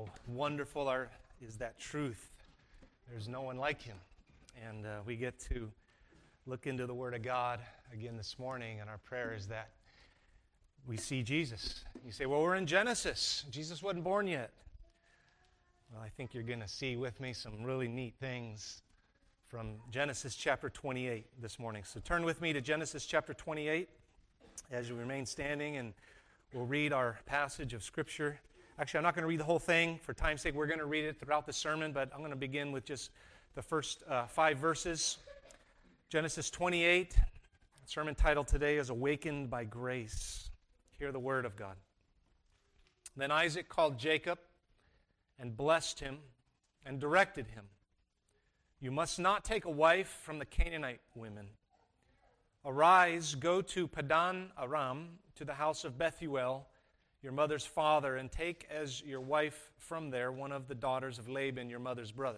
How wonderful is that truth. There's no one like him. And we get to look into the Word of God again this morning, and our prayer is that we see Jesus. You say, well, we're in Genesis. Jesus wasn't born yet. Well, I think you're going to see with me some really neat things from Genesis chapter 28 this morning. So turn with me to Genesis chapter 28 as you remain standing, and we'll read our passage of Scripture. Actually, I'm not going to read the whole thing. For time's sake, we're going to read it throughout the sermon, but I'm going to begin with just the first 5 verses. Genesis 28, sermon title today is Awakened by Grace. Hear the word of God. Then Isaac called Jacob and blessed him and directed him. You must not take a wife from the Canaanite women. Arise, go to Padan Aram, to the house of Bethuel, your mother's father, and take as your wife from there one of the daughters of Laban, your mother's brother.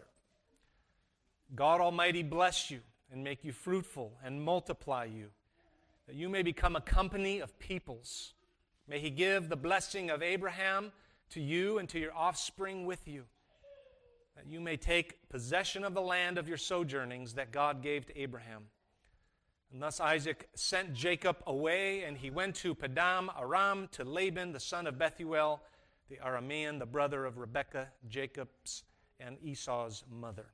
God Almighty bless you and make you fruitful and multiply you, that you may become a company of peoples. May He give the blessing of Abraham to you and to your offspring with you, that you may take possession of the land of your sojournings that God gave to Abraham. And thus Isaac sent Jacob away, and he went to Padan Aram to Laban, the son of Bethuel, the Aramean, the brother of Rebekah, Jacob's and Esau's mother.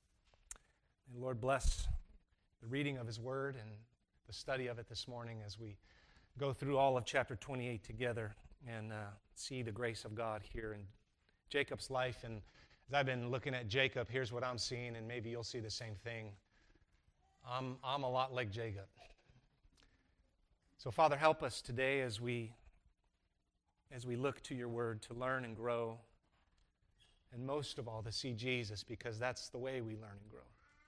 May the Lord bless the reading of His Word and the study of it this morning as we go through all of chapter 28 together and see the grace of God here in Jacob's life. And as I've been looking at Jacob, here's what I'm seeing, and maybe you'll see the same thing. I'm a lot like Jacob. So, Father, help us today as we look to your word to learn and grow, and most of all to see Jesus, because that's the way we learn and grow.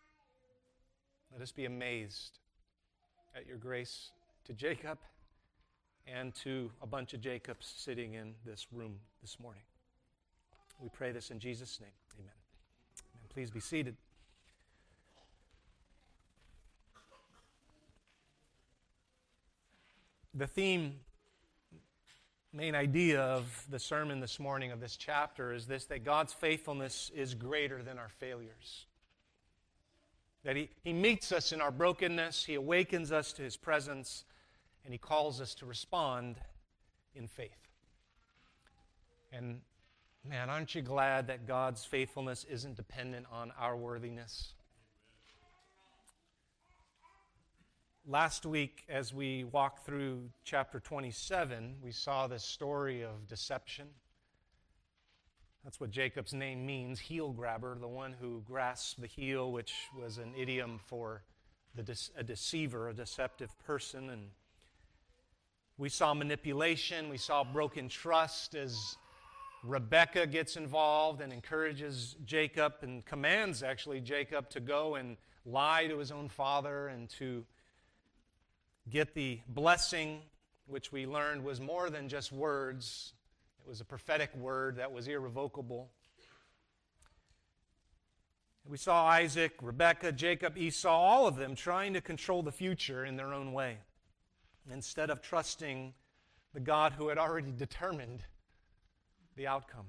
Let us be amazed at your grace to Jacob and to a bunch of Jacobs sitting in this room this morning. We pray this in Jesus' name. Amen. Amen. Please be seated. The theme, main idea of the sermon this morning of this chapter is this, that God's faithfulness is greater than our failures. That He meets us in our brokenness, He awakens us to His presence, and He calls us to respond in faith. And man, aren't you glad that God's faithfulness isn't dependent on our worthiness? Last week, as we walked through chapter 27, we saw this story of deception. That's what Jacob's name means, heel grabber, the one who grasps the heel, which was an idiom for a deceiver, a deceptive person. And we saw manipulation, we saw broken trust as Rebekah gets involved and encourages Jacob and commands, actually, Jacob to go and lie to his own father and to get the blessing, which we learned was more than just words. It was a prophetic word that was irrevocable. We saw Isaac, Rebekah, Jacob, Esau, all of them trying to control the future in their own way, instead of trusting the God who had already determined the outcome.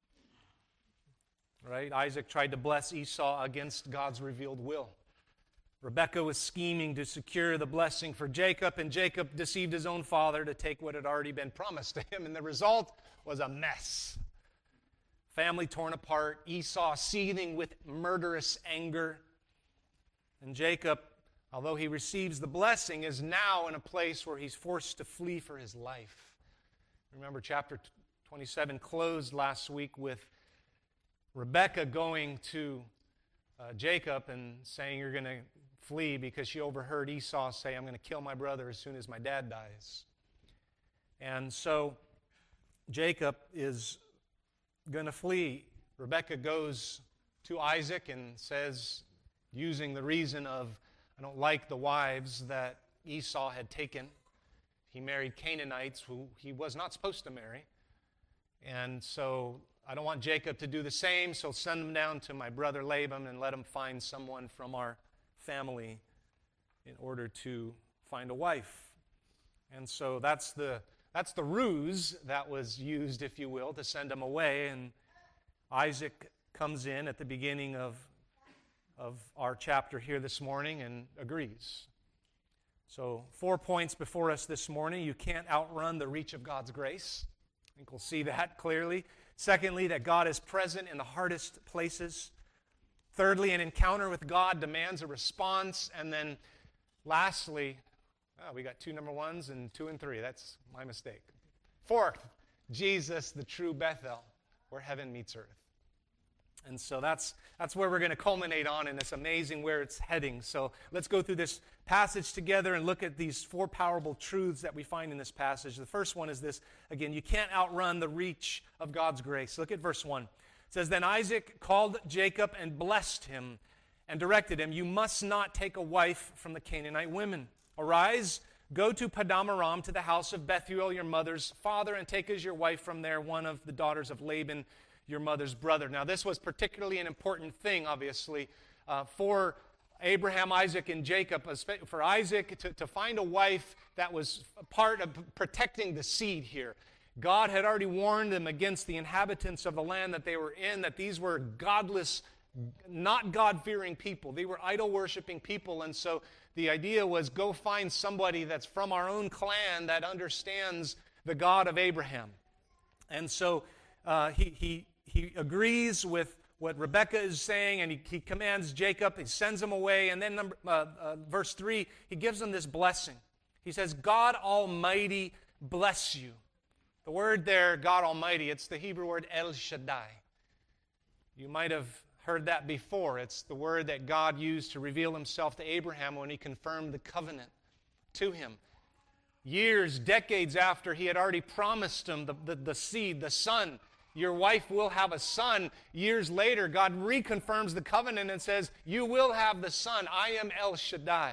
Right? Isaac tried to bless Esau against God's revealed will. Rebekah was scheming to secure the blessing for Jacob, and Jacob deceived his own father to take what had already been promised to him, and the result was a mess. Family torn apart, Esau seething with murderous anger, and Jacob, although he receives the blessing, is now in a place where he's forced to flee for his life. Remember, chapter 27 closed last week with Rebekah going to Jacob and saying, you're going to flee, because she overheard Esau say, I'm going to kill my brother as soon as my dad dies. And so Jacob is going to flee. Rebekah goes to Isaac and says, using the reason of, I don't like the wives that Esau had taken. He married Canaanites who he was not supposed to marry. And so I don't want Jacob to do the same, so send him down to my brother Laban and let him find someone from our family in order to find a wife. And so that's the ruse that was used, if you will, to send him away. And Isaac comes in at the beginning of our chapter here this morning and agrees. So 4 points before us this morning. You can't outrun the reach of God's grace. I think we'll see that clearly. Secondly, that God is present in the hardest places. Thirdly, an encounter with God demands a response. And then lastly, we got 2 number ones and 2 and 3. That's my mistake. Fourth, Jesus, the true Bethel, where heaven meets earth. And so that's where we're going to culminate on, and it's amazing where it's heading. So let's go through this passage together and look at these 4 powerful truths that we find in this passage. The first one is this. Again, you can't outrun the reach of God's grace. Look at verse 1. It says, Then Isaac called Jacob and blessed him and directed him, You must not take a wife from the Canaanite women. Arise, go to Paddan Aram, to the house of Bethuel, your mother's father, and take as your wife from there one of the daughters of Laban, your mother's brother. Now, this was particularly an important thing, obviously, for Abraham, Isaac, and Jacob. For Isaac to find a wife that was part of protecting the seed here. God had already warned them against the inhabitants of the land that they were in, that these were godless, not God-fearing people. They were idol-worshiping people, and so the idea was go find somebody that's from our own clan that understands the God of Abraham. And so he agrees with what Rebekah is saying, and he commands Jacob, he sends him away, and then verse 3, he gives him this blessing. He says, God Almighty bless you. The word there, God Almighty, it's the Hebrew word El Shaddai. You might have heard that before. It's the word that God used to reveal himself to Abraham when he confirmed the covenant to him. Years, decades after he had already promised him the seed, the son, your wife will have a son. Years later, God reconfirms the covenant and says, you will have the son. I am El Shaddai.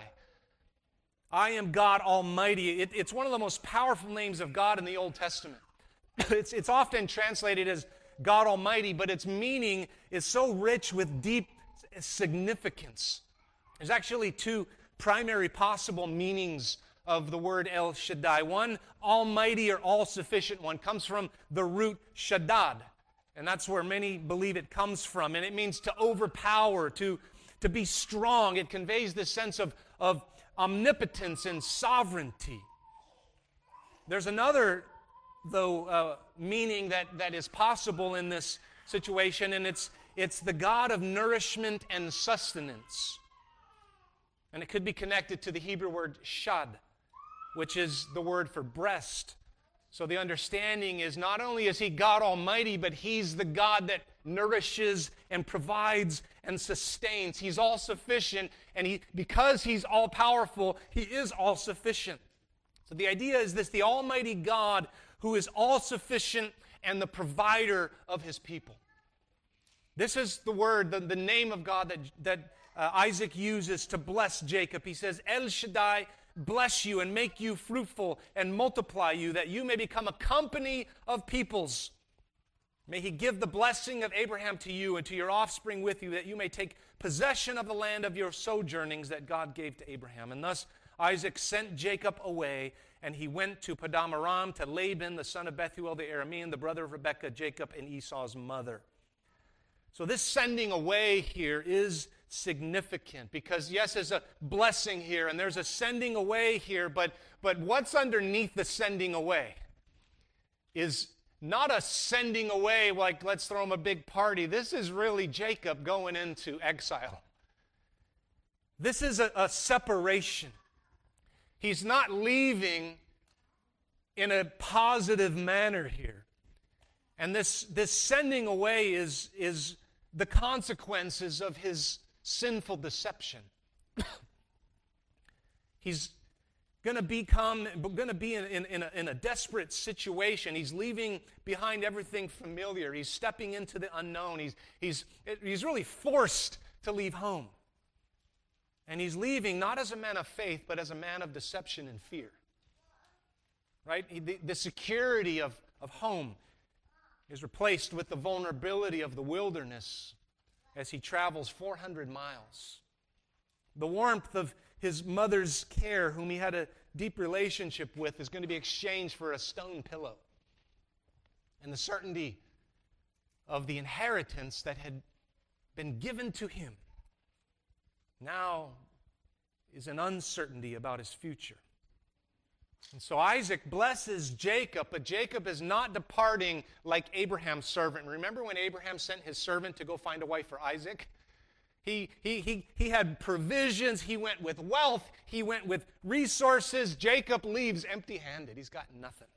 I am God Almighty. It's one of the most powerful names of God in the Old Testament. It's often translated as God Almighty, but its meaning is so rich with deep significance. There's actually 2 primary possible meanings of the word El Shaddai. One, almighty or all-sufficient one, comes from the root shaddad, and that's where many believe it comes from, and it means to overpower, to be strong. It conveys this sense of omnipotence and sovereignty. There's another, though, meaning that is possible in this situation, and it's the God of nourishment and sustenance. And it could be connected to the Hebrew word shad, which is the word for breast. So the understanding is not only is he God Almighty, but he's the God that nourishes and provides and sustains. He's all-sufficient, and because he's all-powerful, he is all-sufficient. So the idea is this: the Almighty God who is all-sufficient and the provider of his people. This is the word, the name of God that Isaac uses to bless Jacob. He says, El Shaddai, bless you and make you fruitful and multiply you, that you may become a company of peoples. May he give the blessing of Abraham to you and to your offspring with you, that you may take possession of the land of your sojournings that God gave to Abraham. And thus Isaac sent Jacob away, and he went to Paddan Aram, to Laban, the son of Bethuel the Aramean, the brother of Rebekah, Jacob, and Esau's mother. So this sending away here is significant because, yes, there's a blessing here and there's a sending away here, but what's underneath the sending away is not a sending away like let's throw him a big party. This is really Jacob going into exile. This is a separation. He's not leaving in a positive manner here. And this sending away is the consequences of his sinful deception. He's going to be in a desperate situation. He's leaving behind everything familiar. He's stepping into the unknown. He's really forced to leave home. And he's leaving not as a man of faith, but as a man of deception and fear. Right? The security of home is replaced with the vulnerability of the wilderness as he travels 400 miles. The warmth of his mother's care, whom he had a deep relationship with, is going to be exchanged for a stone pillow. And the certainty of the inheritance that had been given to him now is an uncertainty about his future. And so Isaac blesses Jacob, but Jacob is not departing like Abraham's servant. Remember when Abraham sent his servant to go find a wife for Isaac? He had provisions, he went with wealth, he went with resources. Jacob leaves empty-handed. He's got nothing.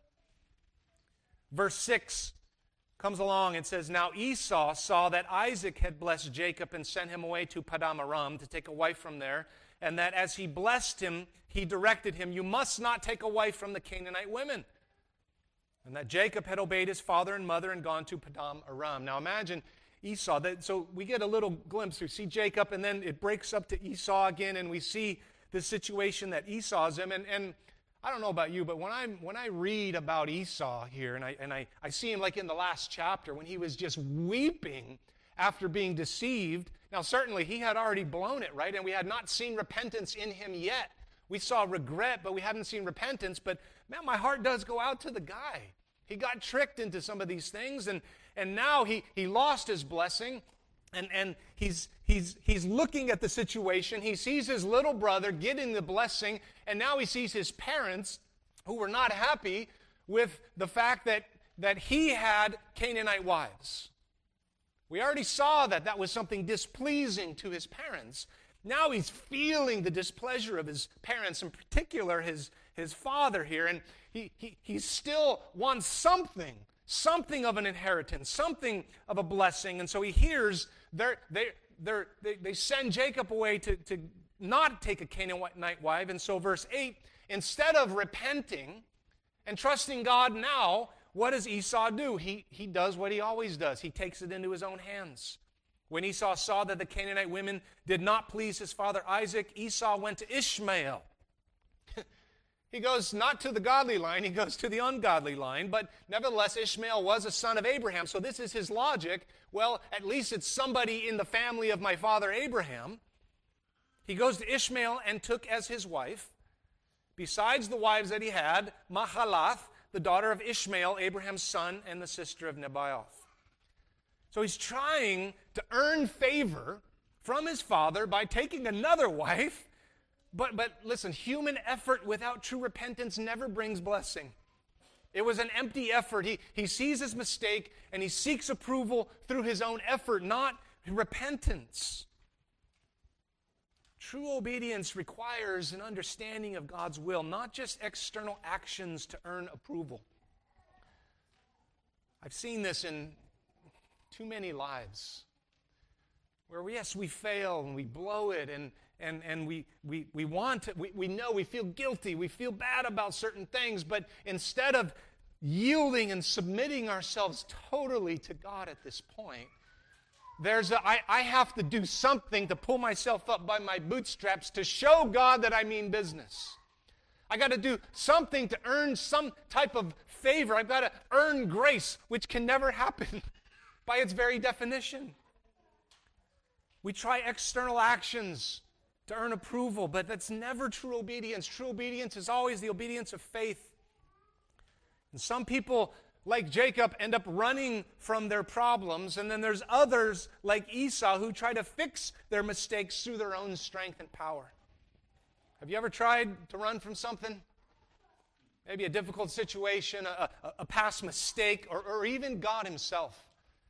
Verse 6 comes along and says, Now Esau saw that Isaac had blessed Jacob and sent him away to Paddan Aram to take a wife from there, and that as he blessed him, he directed him, You must not take a wife from the Canaanite women. And that Jacob had obeyed his father and mother and gone to Paddan Aram. Now imagine Esau. So we get a little glimpse. We see Jacob, and then it breaks up to Esau again, and we see the situation that Esau's in. And I don't know about you, but when I read about Esau here, and I see him like in the last chapter when he was just weeping after being deceived. Now certainly he had already blown it, right? And we had not seen repentance in him yet. We saw regret, but we haven't seen repentance. But man, my heart does go out to the guy. He got tricked into some of these things, and now he lost his blessing, and he's looking at the situation. He sees his little brother getting the blessing, and now he sees his parents who were not happy with the fact that he had Canaanite wives. We already saw that was something displeasing to his parents. Now he's feeling the displeasure of his parents, in particular his father here, and he still wants something of an inheritance, something of a blessing. And so he hears they send Jacob away to not take a Canaanite wife. And so verse 8, instead of repenting and trusting God now, what does Esau do? He does what he always does. He takes it into his own hands. When Esau saw that the Canaanite women did not please his father Isaac, Esau went to Ishmael. He goes not to the godly line, he goes to the ungodly line, but nevertheless Ishmael was a son of Abraham, so this is his logic. Well, at least it's somebody in the family of my father Abraham. He goes to Ishmael and took as his wife, besides the wives that he had, Mahalath, the daughter of Ishmael, Abraham's son, and the sister of Nebaioth. So he's trying to earn favor from his father by taking another wife. But listen, human effort without true repentance never brings blessing. It was an empty effort. He sees his mistake and he seeks approval through his own effort, not repentance. True obedience requires an understanding of God's will, not just external actions to earn approval. I've seen this in too many lives where, yes, we fail and we blow it and we want to, we know, we feel guilty, we feel bad about certain things, but instead of yielding and submitting ourselves totally to God at this point, I have to do something to pull myself up by my bootstraps to show God that I mean business. I got to do something to earn some type of favor. I've got to earn grace, which can never happen by its very definition. We try external actions to earn approval, but that's never true obedience. True obedience is always the obedience of faith. And some people, like Jacob, end up running from their problems, and then there's others, like Esau, who try to fix their mistakes through their own strength and power. Have you ever tried to run from something? Maybe a difficult situation, a past mistake, or even God himself.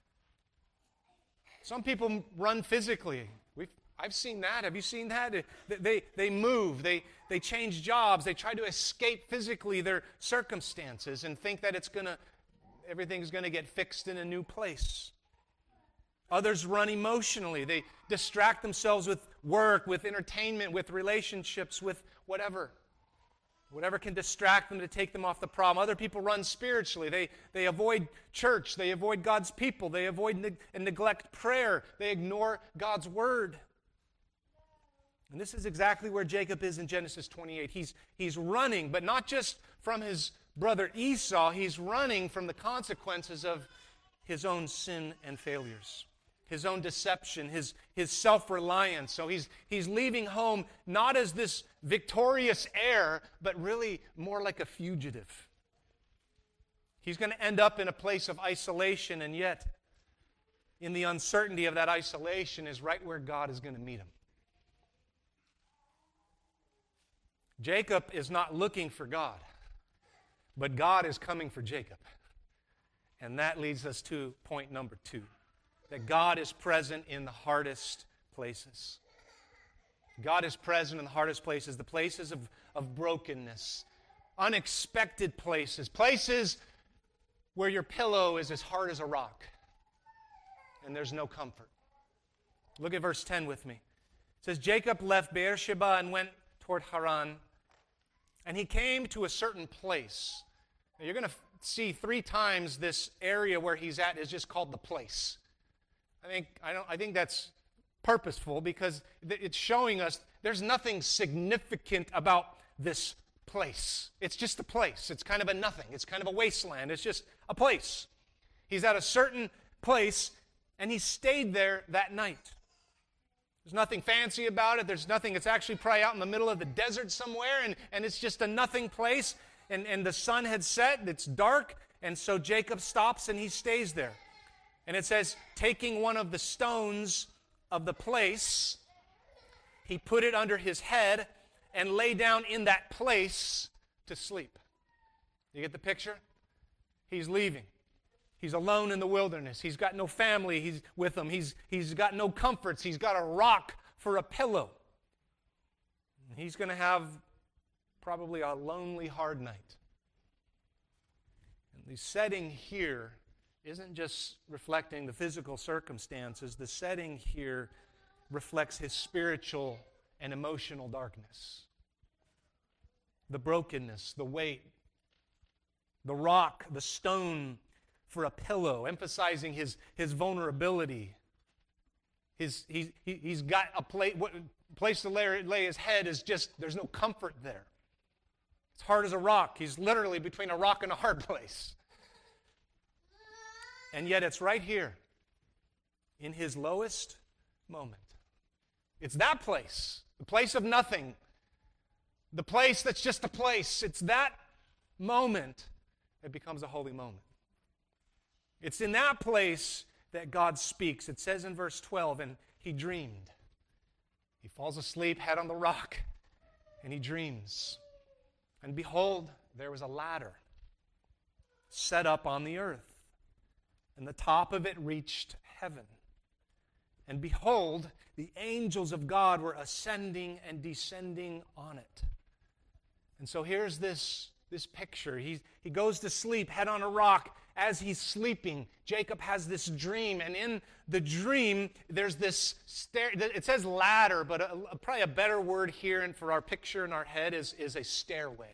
Some people run physically. I've seen that. Have you seen that? They move. They change jobs. They try to escape physically their circumstances and think that everything's going to get fixed in a new place. Others run emotionally. They distract themselves with work, with entertainment, with relationships, with whatever. Whatever can distract them to take them off the problem. Other people run spiritually. They avoid church. They avoid God's people. They avoid and neglect prayer. They ignore God's word. And this is exactly where Jacob is in Genesis 28. He's running, but not just from his brother Esau. He's running from the consequences of his own sin and failures, his own deception, his self-reliance. So he's leaving home not as this victorious heir, but really more like a fugitive. He's going to end up in a place of isolation, and yet in the uncertainty of that isolation is right where God is going to meet him. Jacob is not looking for God, but God is coming for Jacob. And that leads us to point number 2, that God is present in the hardest places. God is present in the hardest places, the places of brokenness, unexpected places, places where your pillow is as hard as a rock and there's no comfort. Look at verse 10 with me. It says, Jacob left Beersheba and went toward Haran, and he came to a certain place. Now you're going to see 3 times this area where he's at is just called the place. I think that's purposeful because it's showing us there's nothing significant about this place. It's just a place. It's kind of a nothing. It's kind of a wasteland. It's just a place. He's at a certain place, and he stayed there that night. There's nothing fancy about it. There's nothing. It's actually probably out in the middle of the desert somewhere, and it's just a nothing place. And the sun had set. It's dark, and so Jacob stops, and he stays there. And it says, taking one of the stones of the place, he put it under his head and lay down in that place to sleep. You get the picture? He's leaving. He's alone in the wilderness. He's got no family with him. He's got no comforts. He's got a rock for a pillow. He's going to have probably a lonely, hard night. And the setting here isn't just reflecting the physical circumstances. The setting here reflects his spiritual and emotional darkness. The brokenness, the weight, the rock, the stone for a pillow, emphasizing his vulnerability. He's got a place to lay his head is just, there's no comfort there. It's hard as a rock. He's literally between a rock and a hard place. And yet it's right here, in his lowest moment. It's that place, the place of nothing, the place that's just a place. It's that moment that becomes a holy moment. It's in that place that God speaks. It says in verse 12, and he dreamed. He falls asleep, head on the rock, and he dreams. And behold, there was a ladder set up on the earth, and the top of it reached heaven. And behold, the angels of God were ascending and descending on it. And so here's this picture. He goes to sleep, head on a rock. As he's sleeping, Jacob has this dream, and in the dream, there's this stair. It says ladder, but probably a better word here and for our picture in our head is a stairway.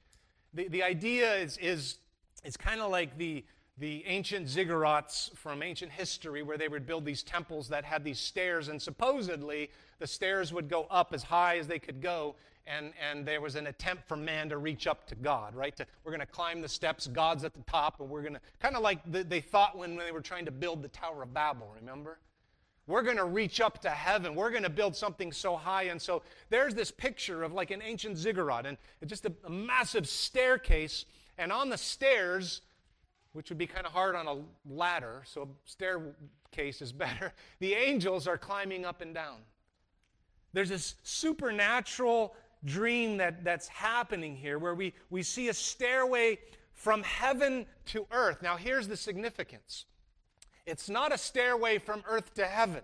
The idea is kind of like the ancient ziggurats from ancient history where they would build these temples that had these stairs, and supposedly the stairs would go up as high as they could go, and there was an attempt for man to reach up to God, right? We're going to climb the steps, God's at the top, and we're going to, kind of like they thought when they were trying to build the Tower of Babel, remember? We're going to reach up to heaven. We're going to build something so high. And so there's this picture of like an ancient ziggurat, and just a massive staircase, and on the stairs, which would be kind of hard on a ladder, so a staircase is better, the angels are climbing up and down. There's this supernatural dream that's happening here where we see a stairway from heaven to earth. Now here's the significance. It's not a stairway from earth to heaven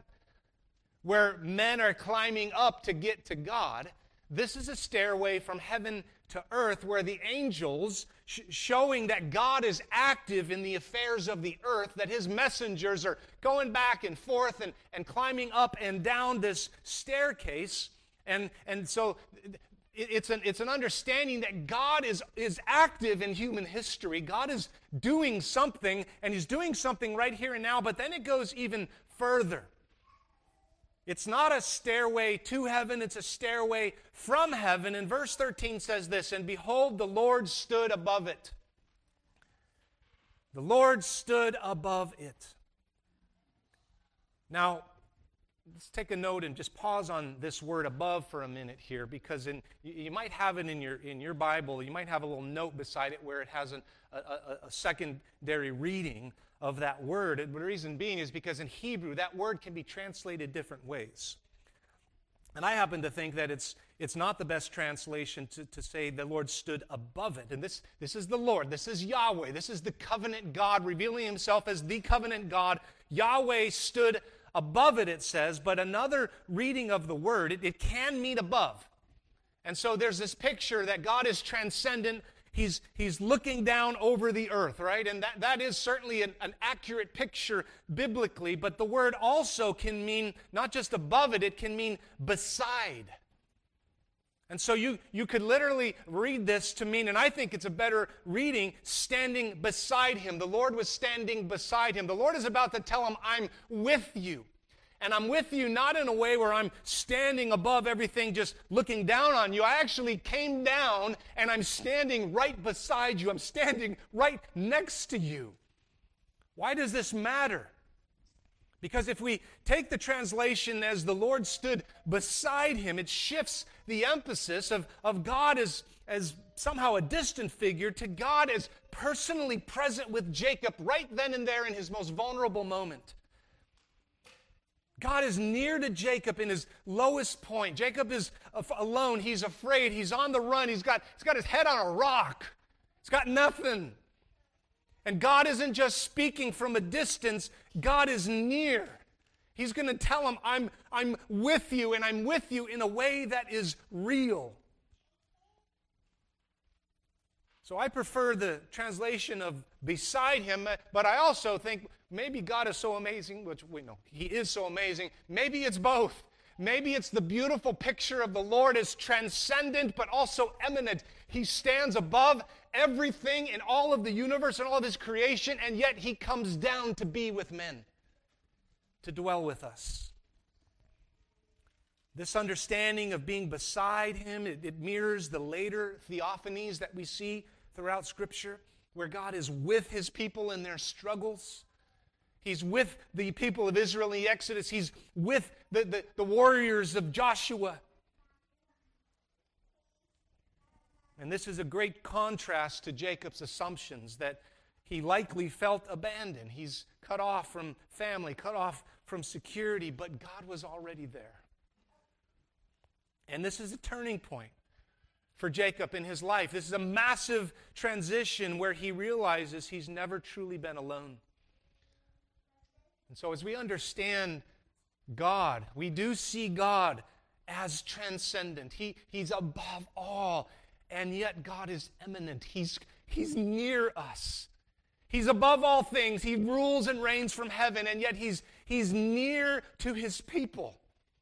where men are climbing up to get to God. This is a stairway from heaven to earth where the angels, showing that God is active in the affairs of the earth, that his messengers are going back and forth and climbing up and down this staircase. And so it's an understanding that God is active in human history. God is doing something, and he's doing something right here and now, but then it goes even further. It's not a stairway to heaven, it's a stairway from heaven. And verse 13 says this, and behold, the Lord stood above it. The Lord stood above it. Now, let's take a note and just pause on this word above for a minute here, because you might have it in your Bible. You might have a little note beside it where it has a secondary reading of that word. And the reason being is because in Hebrew, that word can be translated different ways. And I happen to think that it's not the best translation to say the Lord stood above it. And this is the Lord. This is Yahweh. This is the covenant God revealing himself as the covenant God. Yahweh stood above it, it says. But another reading of the word, it can mean above. And so there's this picture that God is transcendent. He's looking down over the earth, right? And that is certainly an accurate picture biblically, but the word also can mean not just above it, it can mean beside. And so you could literally read this to mean, and I think it's a better reading, standing beside him. The Lord was standing beside him. The Lord is about to tell him, I'm with you. And I'm with you not in a way where I'm standing above everything just looking down on you. I actually came down and I'm standing right beside you. I'm standing right next to you. Why does this matter? Because if we take the translation as the Lord stood beside him, it shifts the emphasis of God as somehow a distant figure to God as personally present with Jacob right then and there in his most vulnerable moment. God is near to Jacob in his lowest point. Jacob is alone. He's afraid. He's on the run. He's got his head on a rock. He's got nothing. And God isn't just speaking from a distance. God is near. He's going to tell him, I'm with you, and I'm with you in a way that is real. So I prefer the translation of beside him, but I also think maybe God is so amazing, which we know he is so amazing. Maybe it's both. Maybe it's the beautiful picture of the Lord as transcendent but also eminent. He stands above everything in all of the universe and all of his creation, and yet he comes down to be with men, to dwell with us. This understanding of being beside him, it mirrors the later theophanies that we see throughout Scripture, where God is with his people in their struggles. He's with the people of Israel in the Exodus. He's with the warriors of Joshua. And this is a great contrast to Jacob's assumptions that he likely felt abandoned. He's cut off from family, cut off from security, but God was already there. And this is a turning point for Jacob in his life. This is a massive transition where he realizes he's never truly been alone. And so as we understand God, we do see God as transcendent. He's above all, and yet God is eminent. He's near us. He's above all things. He rules and reigns from heaven, and yet he's near to his people.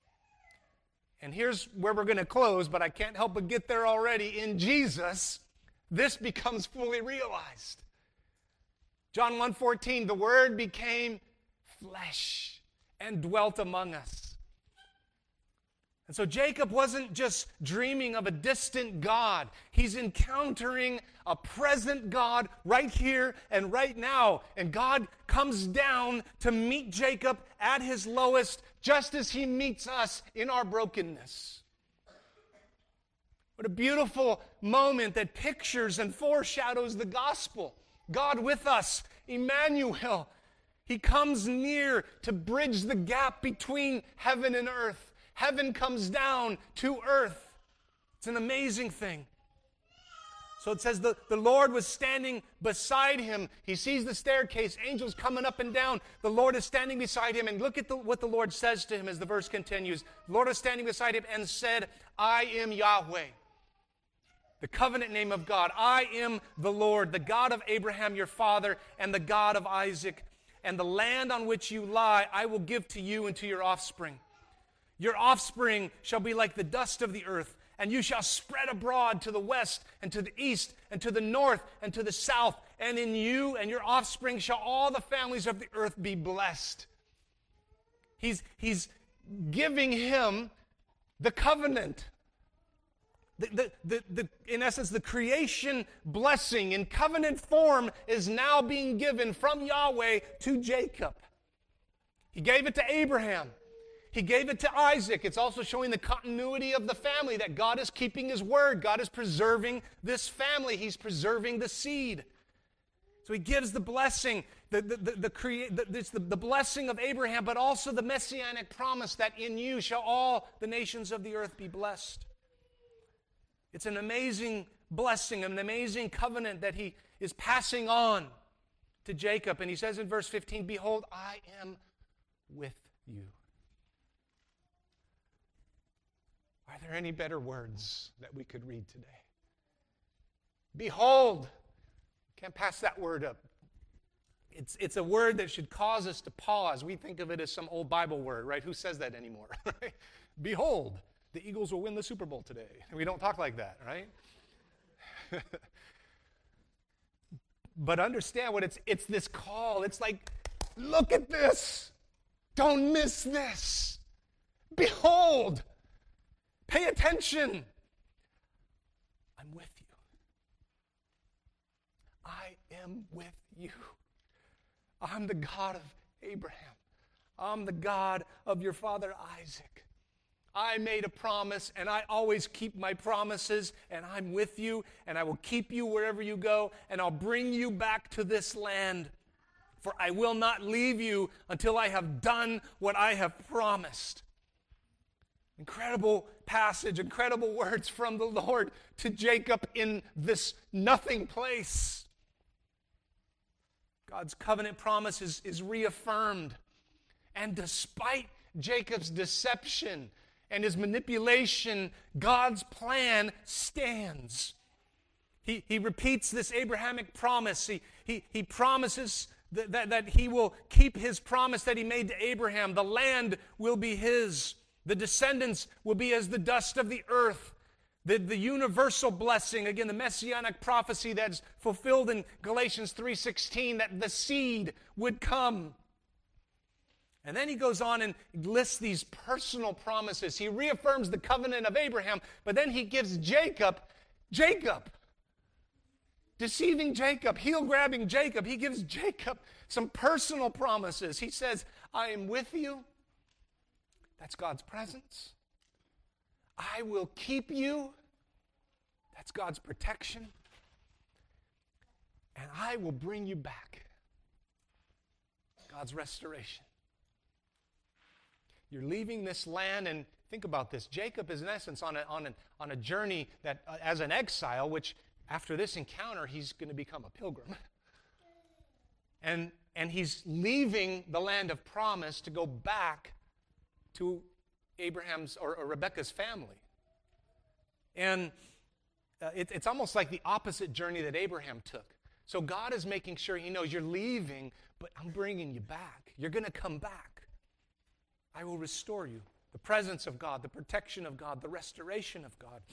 And here's where we're going to close, but I can't help but get there already. In Jesus, this becomes fully realized. John 1:14, the Word became flesh and dwelt among us. And so Jacob wasn't just dreaming of a distant God. He's encountering a present God right here and right now. And God comes down to meet Jacob at his lowest, just as he meets us in our brokenness. What a beautiful moment that pictures and foreshadows the gospel. God with us, Emmanuel. He comes near to bridge the gap between heaven and earth. Heaven comes down to earth. It's an amazing thing. So it says the Lord was standing beside him. He sees the staircase, angels coming up and down. The Lord is standing beside him. And look at what the Lord says to him as the verse continues. The Lord is standing beside him and said, I am Yahweh, the covenant name of God. I am the Lord, the God of Abraham your father, and the God of Isaac. And the land on which you lie, I will give to you and to your offspring. Your offspring shall be like the dust of the earth, and you shall spread abroad to the west and to the east and to the north and to the south. And in you and your offspring shall all the families of the earth be blessed. He's giving him the covenant. In essence, the creation blessing in covenant form is now being given from Yahweh to Jacob. He gave it to Abraham. He gave it to Isaac. It's also showing the continuity of the family, that God is keeping his word. God is preserving this family. He's preserving the seed. So he gives the blessing the blessing of Abraham, but also the messianic promise that in you shall all the nations of the earth be blessed. It's an amazing blessing, an amazing covenant that he is passing on to Jacob. And he says in verse 15, behold, I am with you. Are there any better words that we could read today? Behold. Can't pass that word up. It's a word that should cause us to pause. We think of it as some old Bible word, right? Who says that anymore? Right? Behold, the Eagles will win the Super Bowl today. We don't talk like that, right? But understand what it's this call. It's like, look at this. Don't miss this. Behold. Pay attention. I'm with you. I am with you. I'm the God of Abraham. I'm the God of your father Isaac. I made a promise, and I always keep my promises, and I'm with you, and I will keep you wherever you go, and I'll bring you back to this land, for I will not leave you until I have done what I have promised. Incredible passage, incredible words from the Lord to Jacob in this nothing place. God's covenant promise is reaffirmed. And despite Jacob's deception and his manipulation, God's plan stands. He repeats this Abrahamic promise. He promises that he will keep his promise that he made to Abraham. The land will be his. The descendants will be as the dust of the earth. The universal blessing, again, the messianic prophecy that's fulfilled in Galatians 3:16, that the seed would come. And then he goes on and lists these personal promises. He reaffirms the covenant of Abraham, but then he gives Jacob, deceiving Jacob, heel-grabbing Jacob, he gives Jacob some personal promises. He says, I am with you. That's God's presence. I will keep you. That's God's protection. And I will bring you back. God's restoration. You're leaving this land, and think about this. Jacob is in essence on a journey that as an exile, which after this encounter he's going to become a pilgrim. And he's leaving the land of promise to go back to Abraham's or Rebekah's family. And it's almost like the opposite journey that Abraham took. So God is making sure he knows you're leaving, but I'm bringing you back. You're going to come back. I will restore you. The presence of God, the protection of God, the restoration of God.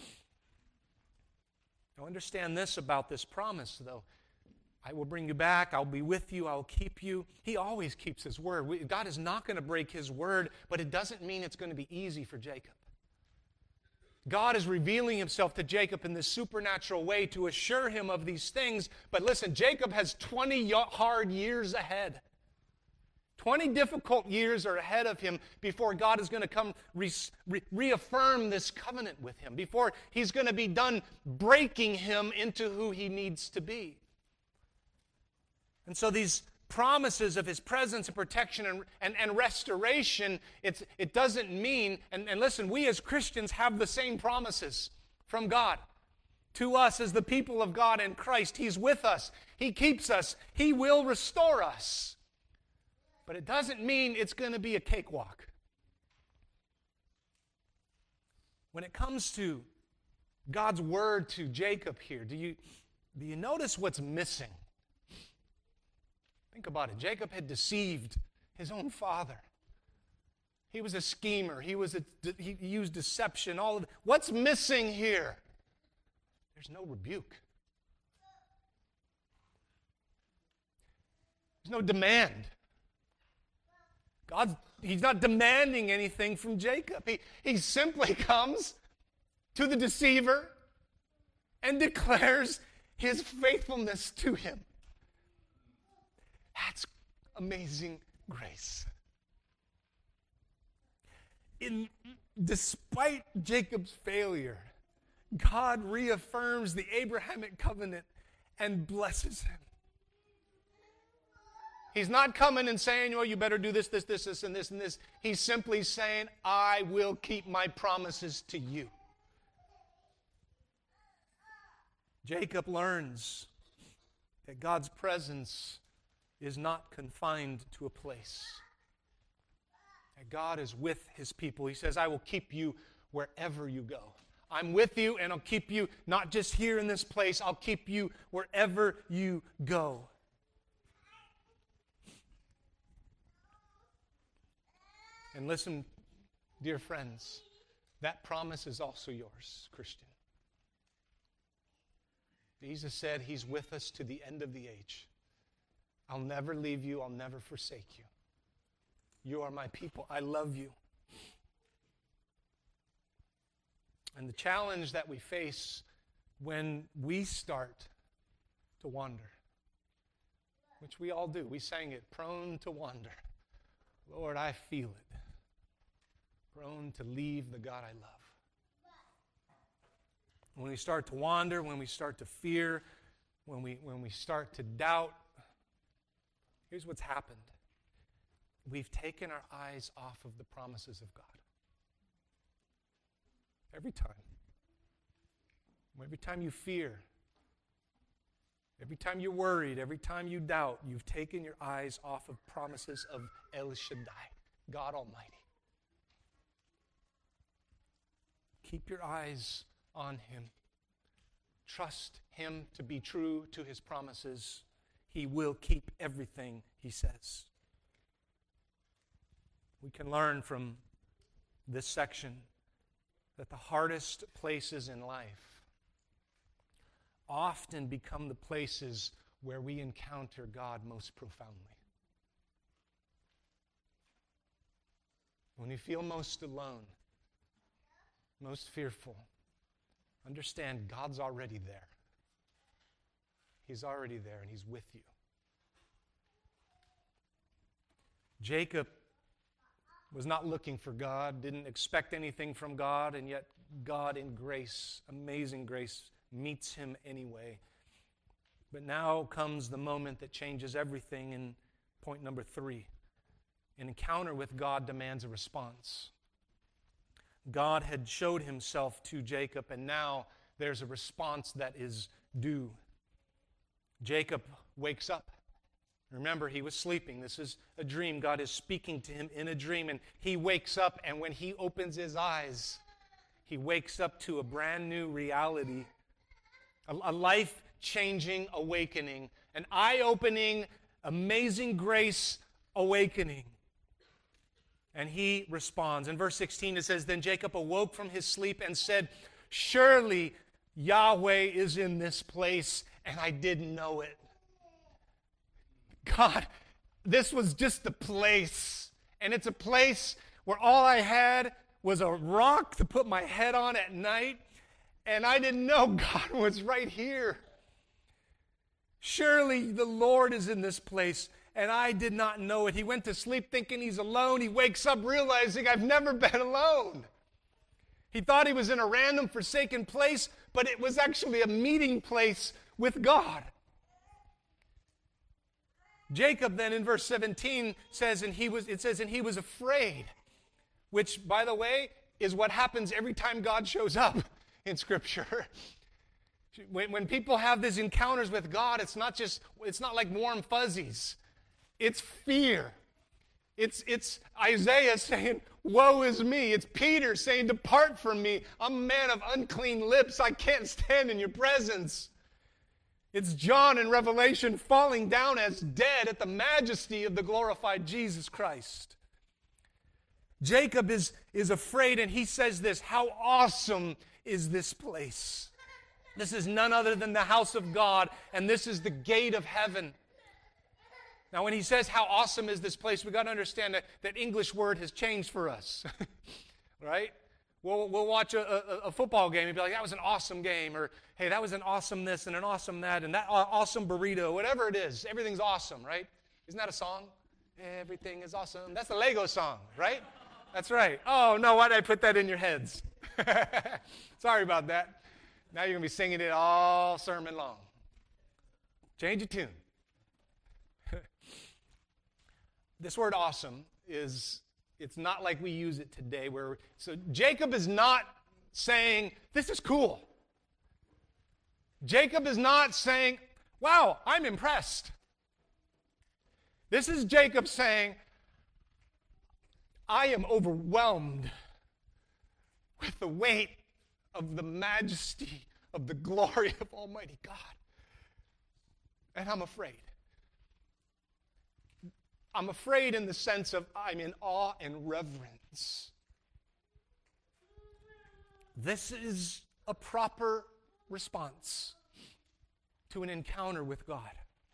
Now understand this about this promise, though. I will bring you back. I'll be with you. I'll keep you. He always keeps his word. God is not going to break his word, but it doesn't mean it's going to be easy for Jacob. God is revealing himself to Jacob in this supernatural way to assure him of these things. But listen, Jacob has 20 hard years ahead. 20 difficult years are ahead of him before God is going to come reaffirm this covenant with him, before he's going to be done breaking him into who he needs to be. And so these promises of his presence and protection and restoration, it doesn't mean, and listen, we as Christians have the same promises from God. To us as the people of God in Christ, he's with us. He keeps us. He will restore us. But it doesn't mean it's going to be a cakewalk. When it comes to God's word to Jacob here, do you notice what's missing? Think about it. Jacob had deceived his own father. He was a schemer. He used deception. All of it. What's missing here? There's no rebuke. There's no demand. He's not demanding anything from Jacob. He simply comes to the deceiver and declares his faithfulness to him. That's amazing grace. Despite Jacob's failure, God reaffirms the Abrahamic covenant and blesses him. He's not coming and saying, well, you better do this, this, this, this, and this, and this. He's simply saying, I will keep my promises to you. Jacob learns that God's presence is not confined to a place. That God is with His people. He says, I will keep you wherever you go. I'm with you, and I'll keep you not just here in this place. I'll keep you wherever you go. And listen, dear friends, that promise is also yours, Christian. Jesus said He's with us to the end of the age. I'll never leave you. I'll never forsake you. You are my people. I love you. And the challenge that we face when we start to wander, which we all do. We sang it, prone to wander. Lord, I feel it. Prone to leave the God I love. When we start to wander, when we start to fear, when we start to doubt, here's what's happened. We've taken our eyes off of the promises of God. Every time. Every time you fear, every time you're worried, every time you doubt, you've taken your eyes off of promises of El Shaddai, God Almighty. Keep your eyes on Him. Trust Him to be true to His promises. He will keep everything He says. We can learn from this section that the hardest places in life often become the places where we encounter God most profoundly. When you feel most alone, most fearful, understand God's already there. He's already there and He's with you. Jacob was not looking for God, didn't expect anything from God, and yet God in grace, amazing grace, meets him anyway. But now comes the moment that changes everything in point number 3. An encounter with God demands a response. God had showed Himself to Jacob, and now there's a response that is due. Jacob wakes up. Remember, he was sleeping. This is a dream. God is speaking to him in a dream, and he wakes up, and when he opens his eyes, he wakes up to a brand new reality, a life-changing awakening, an eye-opening, amazing grace awakening. And he responds. In verse 16 it says, Then Jacob awoke from his sleep and said, Surely Yahweh is in this place, and I didn't know it. God, this was just the place. And it's a place where all I had was a rock to put my head on at night, and I didn't know God was right here. Surely the Lord is in this place, and I did not know it. He went to sleep thinking he's alone. He wakes up realizing I've never been alone. He thought he was in a random forsaken place, but it was actually a meeting place with God. Jacob then in verse 17 says, and he was afraid, which, by the way, is what happens every time God shows up in Scripture. When people have these encounters with God, it's not like warm fuzzies. It's fear. It's Isaiah saying, woe is me. It's Peter saying, depart from me. I'm a man of unclean lips. I can't stand in your presence. It's John in Revelation falling down as dead at the majesty of the glorified Jesus Christ. Jacob is afraid, and he says this, how awesome is this place? This is none other than the house of God, and this is the gate of heaven. Now, when he says how awesome is this place, we've got to understand that English word has changed for us, right? We'll watch a football game and be like, that was an awesome game, or hey, that was an awesome this and an awesome that, and that awesome burrito, whatever it is. Everything's awesome, right? Isn't that a song? Everything is awesome. That's the Lego song, right? That's right. Oh, no, why did I put that in your heads? Sorry about that. Now you're going to be singing it all sermon long. Change your tune. this word awesome it's not like we use it today. So Jacob is not saying, this is cool. Jacob is not saying, wow, I'm impressed. This is Jacob saying, I am overwhelmed with the weight of the majesty of the glory of Almighty God. And I'm afraid. I'm afraid in the sense of I'm in awe and reverence. This is a proper response to an encounter with God.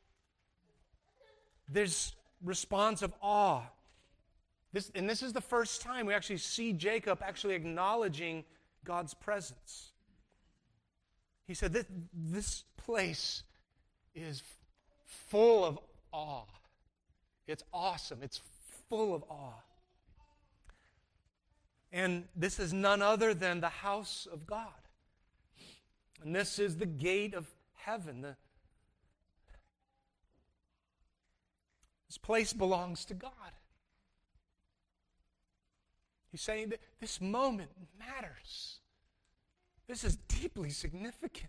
There's response of awe. This is the first time we actually see Jacob actually acknowledging God's presence. He said, this place is full of awe. It's awesome. It's full of awe. And this is none other than the house of God. And this is the gate of heaven. This place belongs to God. He's saying that this moment matters. This is deeply significant.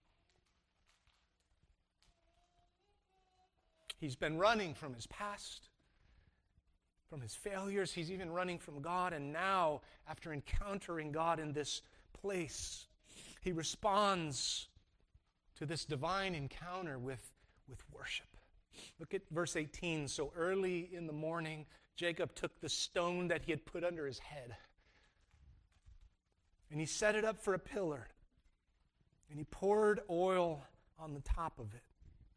He's been running from his past, from his failures. He's even running from God. And now, after encountering God in this place, he responds to this divine encounter with worship. Look at verse 18. So early in the morning, Jacob took the stone that he had put under his head, and he set it up for a pillar, and he poured oil on the top of it.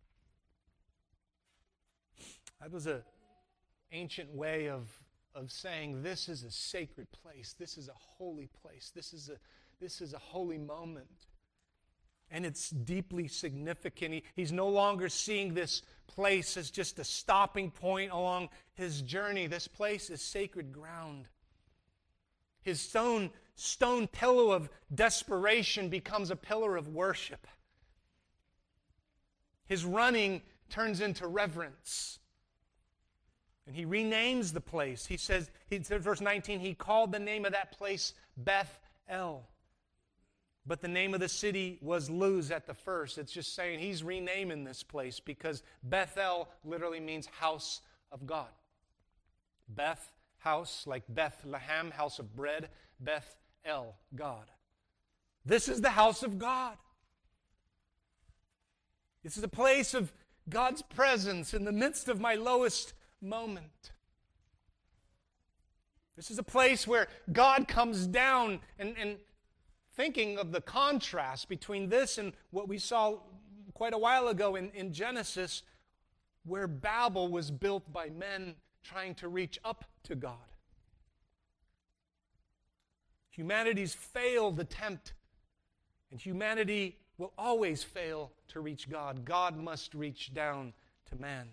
That was an ancient way of saying this is a sacred place. This is a holy place. This is a holy moment. And it's deeply significant. He's no longer seeing this place as just a stopping point along his journey. This place is sacred ground. His stone pillow of desperation becomes a pillar of worship. His running turns into reverence. And he renames the place. He says, verse 19, he called the name of that place Beth-el. But the name of the city was Luz at the first. It's just saying he's renaming this place because Bethel literally means house of God. Beth, house, like Bethlehem, house of bread. Beth-el, God. This is the house of God. This is a place of God's presence in the midst of my lowest moment. This is a place where God comes down and thinking of the contrast between this and what we saw quite a while ago in Genesis, where Babel was built by men trying to reach up to God. Humanity's failed attempt, and humanity will always fail to reach God. God must reach down to man.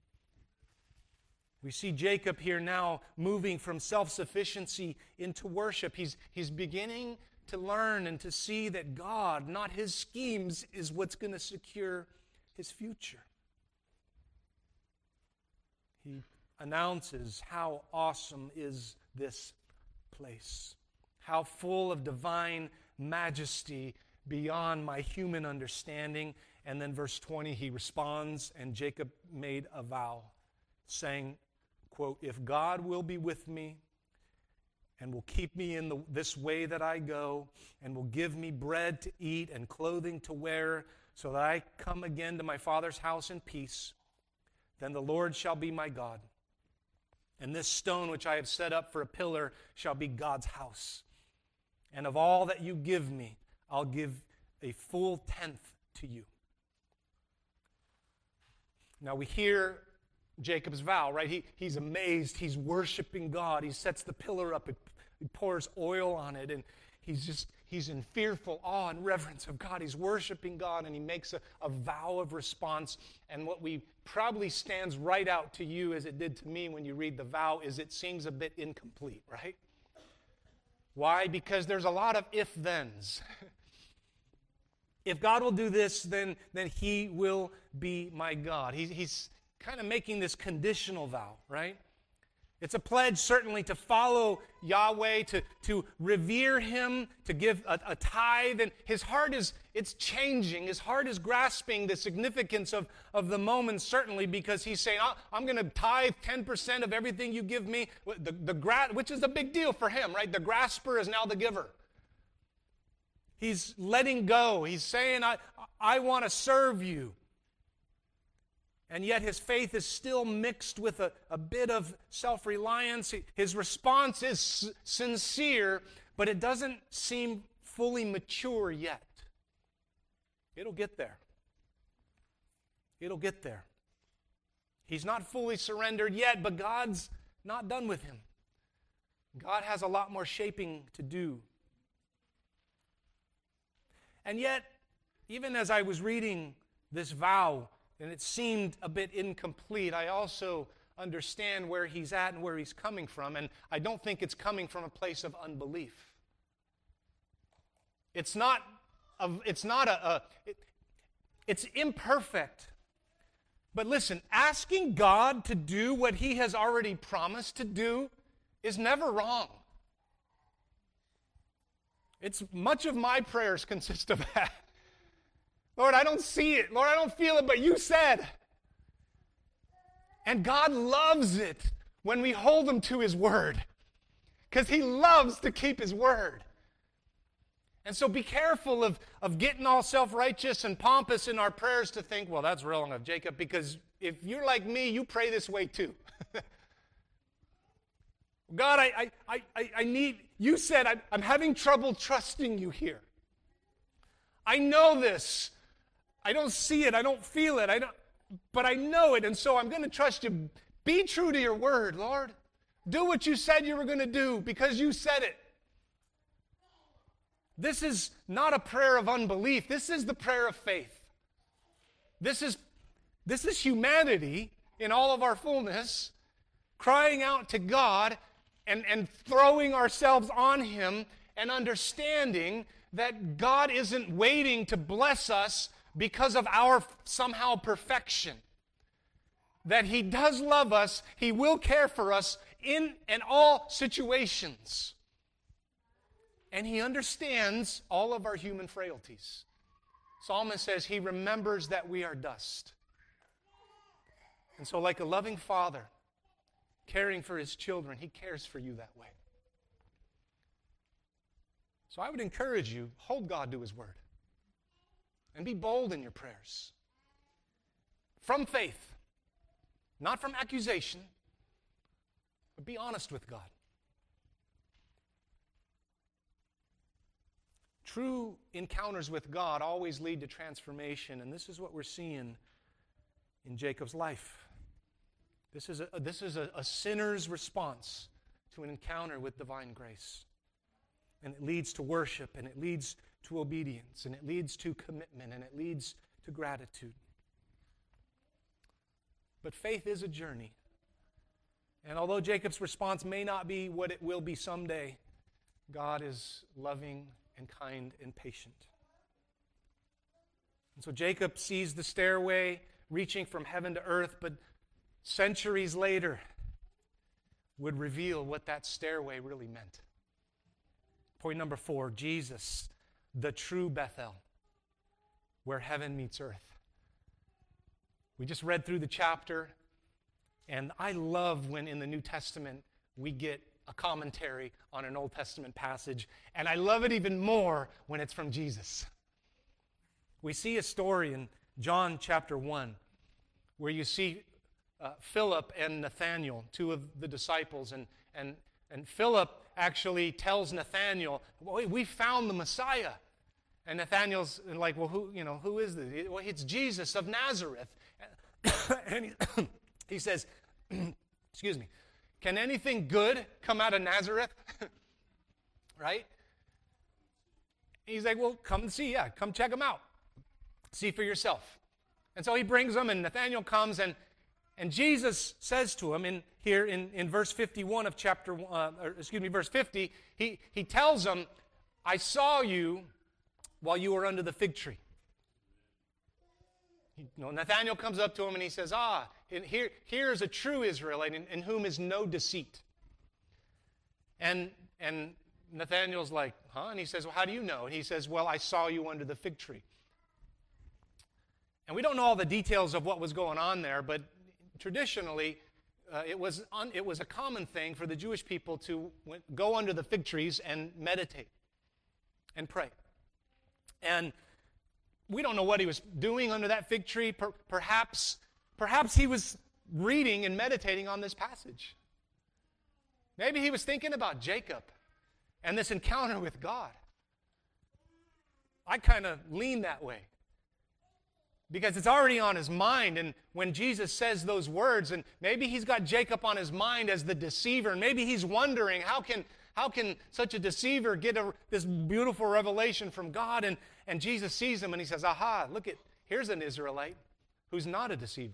We see Jacob here now moving from self-sufficiency into worship. He's beginning to learn and to see that God, not his schemes, is what's going to secure his future. He announces how awesome is this place, how full of divine majesty beyond my human understanding. And then verse 20, he responds, and Jacob made a vow, saying, quote, if God will be with me and will keep me in this way that I go and will give me bread to eat and clothing to wear so that I come again to my father's house in peace, then the Lord shall be my God. And this stone which I have set up for a pillar shall be God's house. And of all that you give me, I'll give a full tenth to you. Now we hear Jacob's vow, right? He's amazed. He's worshiping God. He sets the pillar up. He pours oil on it. And he's in fearful awe and reverence of God. He's worshiping God, and he makes a vow of response. And what we probably stands right out to you, as it did to me when you read the vow, is it seems a bit incomplete, right? Why? Because there's a lot of if-thens. If God will do this, then he will be my God. He's kind of making this conditional vow, right? It's a pledge, certainly, to follow Yahweh, to revere Him, to give a tithe. And his heart it's changing. His heart is grasping the significance of the moment, certainly, because he's saying, I'm going to tithe 10% of everything you give me, which is a big deal for him, right? The grasper is now the giver. He's letting go. He's saying, I want to serve you. And yet his faith is still mixed with a bit of self-reliance. His response is sincere, but it doesn't seem fully mature yet. It'll get there. It'll get there. He's not fully surrendered yet, but God's not done with him. God has a lot more shaping to do. And yet, even as I was reading this vow, and it seemed a bit incomplete, I also understand where he's at and where he's coming from, and I don't think it's coming from a place of unbelief. It's imperfect. But listen, asking God to do what He has already promised to do is never wrong. Much of my prayers consist of that. Lord, I don't see it. Lord, I don't feel it, but you said. And God loves it when we hold Him to His word, because He loves to keep His word. And so be careful of getting all self-righteous and pompous in our prayers to think, well, that's wrong of Jacob, because if you're like me, you pray this way too. God, I need, you said, I'm having trouble trusting you here. I know this. I don't see it. I don't feel it. But I know it, and so I'm going to trust you. Be true to your word, Lord. Do what you said you were going to do, because you said it. This is not a prayer of unbelief. This is the prayer of faith. This is humanity in all of our fullness, crying out to God and throwing ourselves on Him and understanding that God isn't waiting to bless us because of our somehow perfection. That He does love us, He will care for us in and all situations. And He understands all of our human frailties. Psalmist says He remembers that we are dust. And so like a loving father caring for his children, He cares for you that way. So I would encourage you, hold God to His word. And be bold in your prayers. From faith. Not from accusation. But be honest with God. True encounters with God always lead to transformation, and this is what we're seeing in Jacob's life. This is a sinner's response to an encounter with divine grace. And it leads to worship, and it leads to obedience, and it leads to commitment, and it leads to gratitude. But faith is a journey. And although Jacob's response may not be what it will be someday, God is loving and kind and patient. And so Jacob sees the stairway reaching from heaven to earth, but centuries later would reveal what that stairway really meant. Point number 4, Jesus, the true Bethel, where heaven meets earth. We just read through the chapter, and I love when in the New Testament we get a commentary on an Old Testament passage, and I love it even more when it's from Jesus. We see a story in John chapter 1 where you see Philip and Nathanael, two of the disciples, and Philip actually tells Nathanael, well, we found the Messiah. And Nathanael's like, well, who is this? Well, it's Jesus of Nazareth. And he says, excuse me, can anything good come out of Nazareth? Right? He's like, well, come and see. Yeah, come check him out. See for yourself. And so he brings them, and Nathanael comes, and Jesus says to him in verse 51 of verse 50, he tells him, I saw you while you were under the fig tree. Nathanael comes up to him and he says, And here is a true Israelite in whom is no deceit. And Nathanael's like, huh? And he says, well, how do you know? And he says, well, I saw you under the fig tree. And we don't know all the details of what was going on there, but traditionally, it was a common thing for the Jewish people to go under the fig trees and meditate and pray. And we don't know what he was doing under that fig tree. Perhaps he was reading and meditating on this passage. Maybe he was thinking about Jacob and this encounter with God. I kind of lean that way, because it's already on his mind. And when Jesus says those words, and maybe he's got Jacob on his mind as the deceiver, and maybe he's wondering, how can such a deceiver get this beautiful revelation from God? And Jesus sees him and he says, aha, here's an Israelite who's not a deceiver.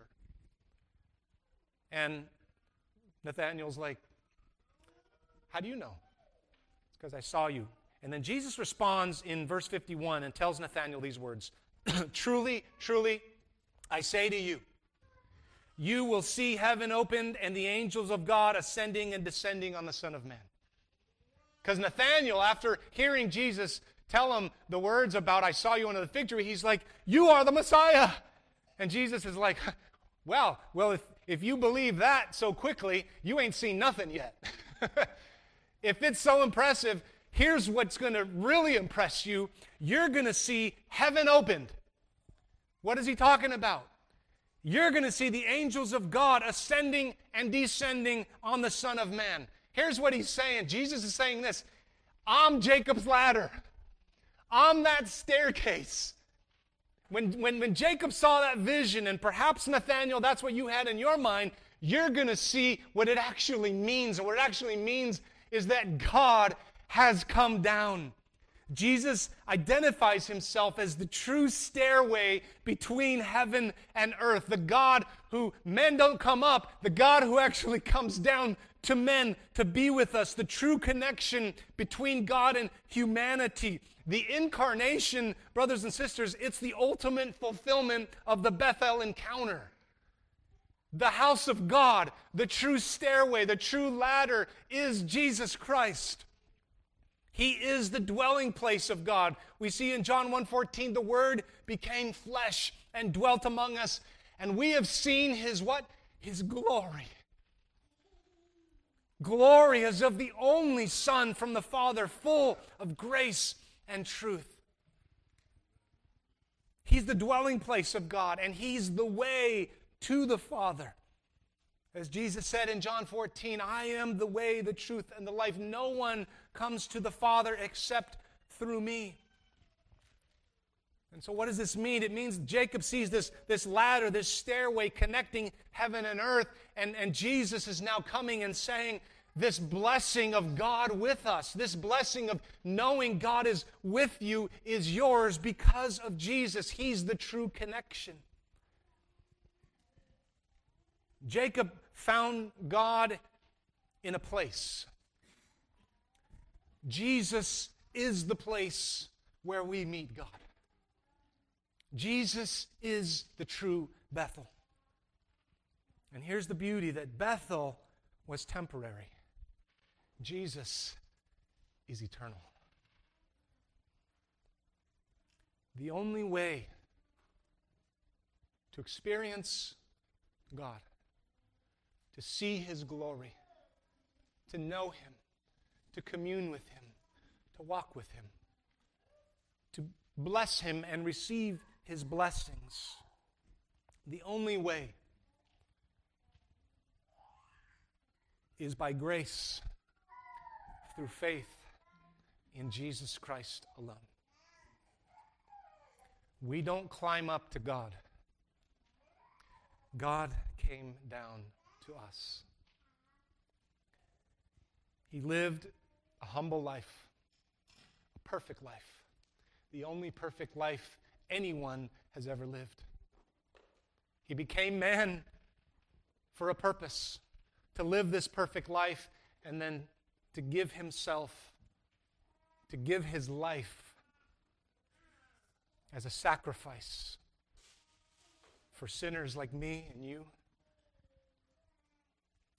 And Nathanael's like, how do you know? It's because I saw you. And then Jesus responds in verse 51 and tells Nathanael these words. Truly, truly, I say to you, you will see heaven opened and the angels of God ascending and descending on the Son of Man. Because Nathanael, after hearing Jesus tell him the words about I saw you under the fig tree, he's like, you are the Messiah. And Jesus is like, well, if you believe that so quickly, you ain't seen nothing yet. If it's so impressive, here's what's going to really impress you. You're going to see heaven opened. What is he talking about? You're going to see the angels of God ascending and descending on the Son of Man. Here's what he's saying. Jesus is saying this. I'm Jacob's ladder. I'm that staircase. When Jacob saw that vision, and perhaps Nathanael, that's what you had in your mind, you're going to see what it actually means. And what it actually means is that God has come down. Jesus identifies himself as the true stairway between heaven and earth. The God who men don't come up, the God who actually comes down to men to be with us. The true connection between God and humanity. The incarnation, brothers and sisters, it's the ultimate fulfillment of the Bethel encounter. The house of God, the true stairway, the true ladder is Jesus Christ. He is the dwelling place of God. We see in John 1:14, the Word became flesh and dwelt among us, and we have seen His what? His glory. Glory as of the only Son from the Father, full of grace and truth. He's the dwelling place of God, and He's the way to the Father. As Jesus said in John 14, I am the way, the truth, and the life. No one comes to the Father except through me. And so what does this mean? It means Jacob sees this ladder, this stairway connecting heaven and earth, and Jesus is now coming and saying, this blessing of God with us, this blessing of knowing God is with you is yours because of Jesus. He's the true connection. Jacob found God in a place. Jesus is the place where we meet God. Jesus is the true Bethel. And here's the beauty, that Bethel was temporary. Jesus is eternal. The only way to experience God, to see His glory, to know Him, to commune with Him, to walk with Him, to bless Him and receive His blessings. The only way is by grace, through faith in Jesus Christ alone. We don't climb up to God. God came down to us. He lived a humble life, a perfect life, the only perfect life anyone has ever lived. He became man for a purpose, to live this perfect life, and then to give Himself, to give His life as a sacrifice for sinners like me and you,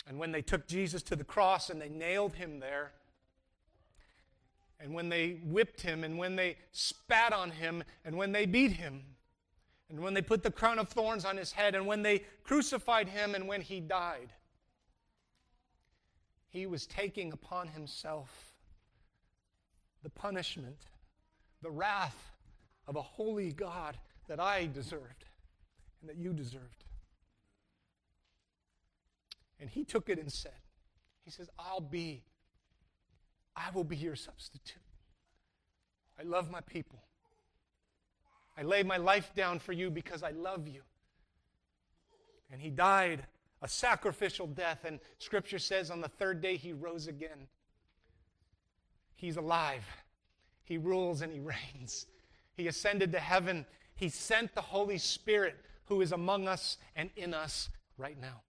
And when they took Jesus to the cross and they nailed him there, and when they whipped him, and when they spat on him, and when they beat him, and when they put the crown of thorns on his head, and when they crucified him, and when he died, he was taking upon himself the punishment, the wrath of a holy God that I deserved and that you deserved. And he took it and said, he says, I will be your substitute. I love my people. I lay my life down for you because I love you. And he died a sacrificial death, and Scripture says on the third day he rose again. He's alive. He rules and he reigns. He ascended to heaven. He sent the Holy Spirit who is among us and in us right now.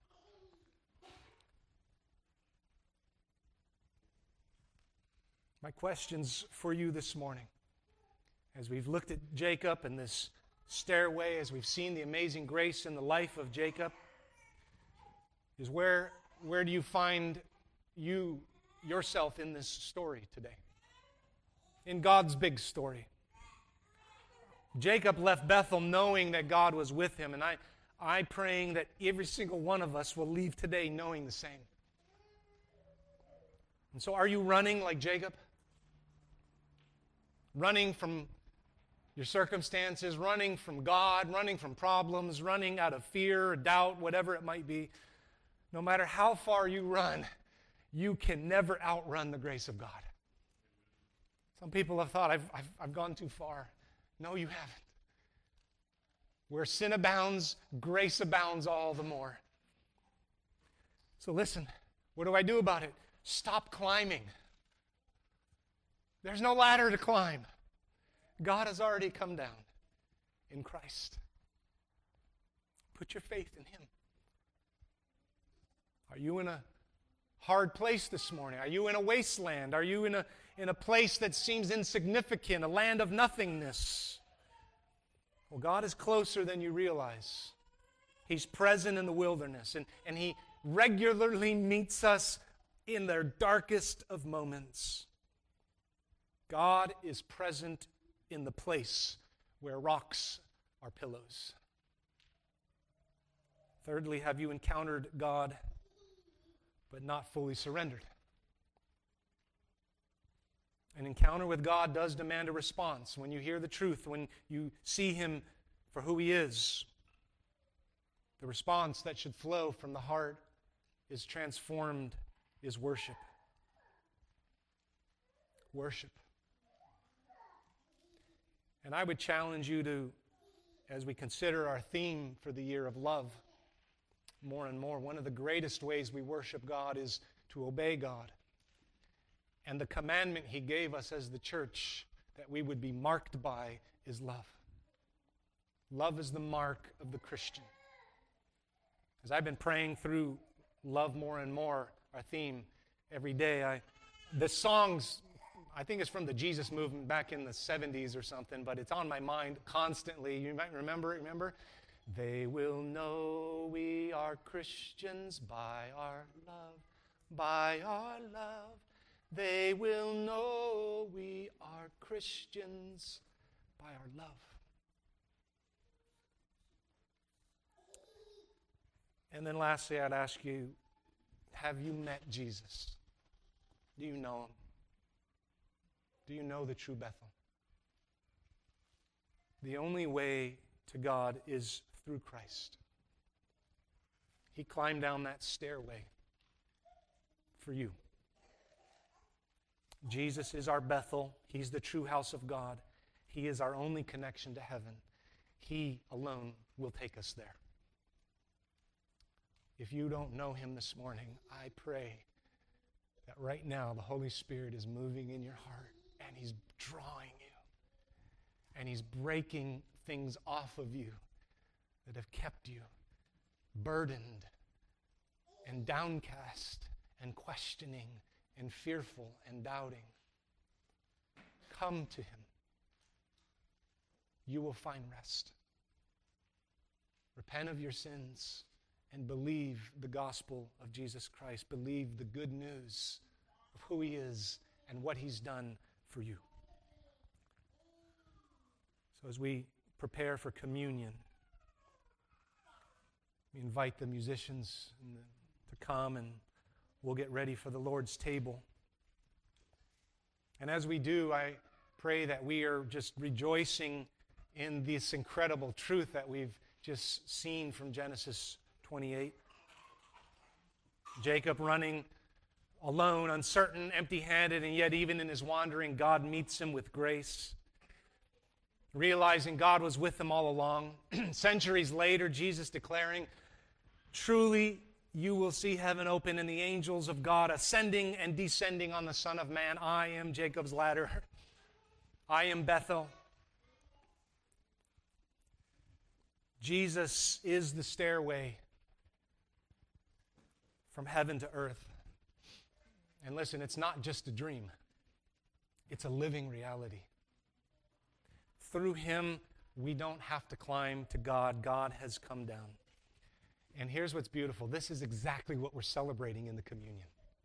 My questions for you this morning, as we've looked at Jacob and this stairway, as we've seen the amazing grace in the life of Jacob, is where do you find yourself in this story today? In God's big story. Jacob left Bethel knowing that God was with him, and I'm praying that every single one of us will leave today knowing the same. And so are you running like Jacob? Running from your circumstances, running from God, running from problems, running out of fear or doubt, whatever it might be. No matter how far you run, you can never outrun the grace of God. Some people have thought, I've gone too far. No, you haven't. Where sin abounds, grace abounds all the more. So listen, what do I do about it? Stop climbing. There's no ladder to climb. God has already come down in Christ. Put your faith in Him. Are you in a hard place this morning? Are you in a wasteland? Are you in a place that seems insignificant, a land of nothingness? Well, God is closer than you realize. He's present in the wilderness, and He regularly meets us in their darkest of moments. God is present in the place where rocks are pillows. Thirdly, have you encountered God but not fully surrendered? An encounter with God does demand a response. When you hear the truth, when you see Him for who He is, the response that should flow from the heart is transformed, is worship. Worship. And I would challenge you to, as we consider our theme for the year of love, more and more, one of the greatest ways we worship God is to obey God. And the commandment He gave us as the church that we would be marked by is love. Love is the mark of the Christian. As I've been praying through love more and more, our theme, every day, the songs, I think it's from the Jesus movement back in the 70s or something, but it's on my mind constantly. You might remember? They will know we are Christians by our love, by our love. They will know we are Christians by our love. And then lastly, I'd ask you, have you met Jesus? Do you know Him? Do you know the true Bethel? The only way to God is through Christ. He climbed down that stairway for you. Jesus is our Bethel. He's the true house of God. He is our only connection to heaven. He alone will take us there. If you don't know Him this morning, I pray that right now the Holy Spirit is moving in your heart and He's drawing you. And He's breaking things off of you that have kept you burdened and downcast and questioning and fearful and doubting. Come to Him. You will find rest. Repent of your sins and believe the gospel of Jesus Christ. Believe the good news of who He is and what He's done for you. So as we prepare for communion, we invite the musicians to come, and we'll get ready for the Lord's table. And as we do, I pray that we are just rejoicing in this incredible truth that we've just seen from Genesis 28. Jacob running alone, uncertain, empty-handed, and yet even in his wandering, God meets him with grace. Realizing God was with him all along. Centuries later, Jesus declaring, "Truly you will see heaven open and the angels of God ascending and descending on the Son of Man. I am Jacob's ladder. I am Bethel." Jesus is the stairway from heaven to earth. And listen, it's not just a dream. It's a living reality. Through Him, we don't have to climb to God. God has come down. And here's what's beautiful. This is exactly what we're celebrating in the communion.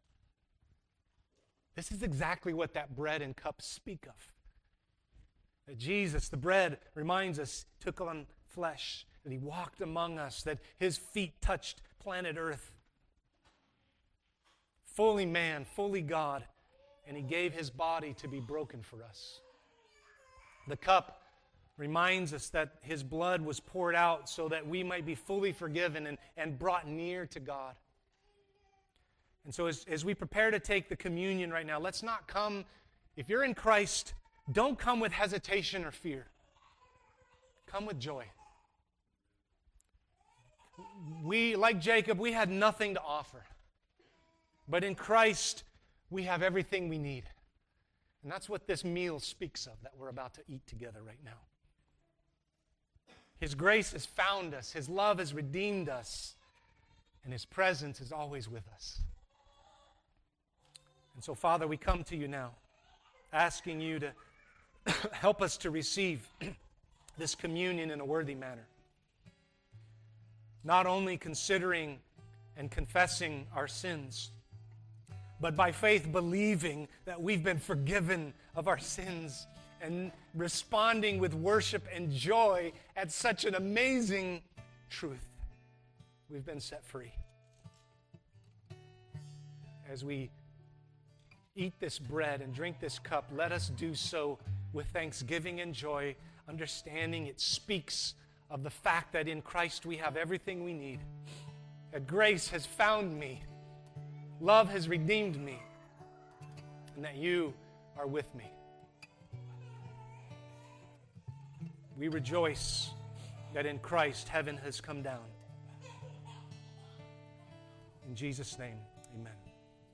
This is exactly what that bread and cup speak of. That Jesus, the bread, reminds us, took on flesh, that He walked among us, that His feet touched planet Earth. Fully man, fully God, and He gave His body to be broken for us. The cup reminds us that His blood was poured out so that we might be fully forgiven and brought near to God. And so as we prepare to take the communion right now, let's not come, if you're in Christ, don't come with hesitation or fear. Come with joy. We, like Jacob, we had nothing to offer. But in Christ, we have everything we need. And that's what this meal speaks of that we're about to eat together right now. His grace has found us. His love has redeemed us. And His presence is always with us. And so, Father, we come to You now, asking You to help us to receive this communion in a worthy manner. Not only considering and confessing our sins, but by faith believing that we've been forgiven of our sins and responding with worship and joy at such an amazing truth. We've been set free. As we eat this bread and drink this cup, let us do so with thanksgiving and joy, understanding it speaks of the fact that in Christ we have everything we need, that grace has found me, love has redeemed me, and that You are with me. We rejoice that in Christ heaven has come down. In Jesus' name, amen.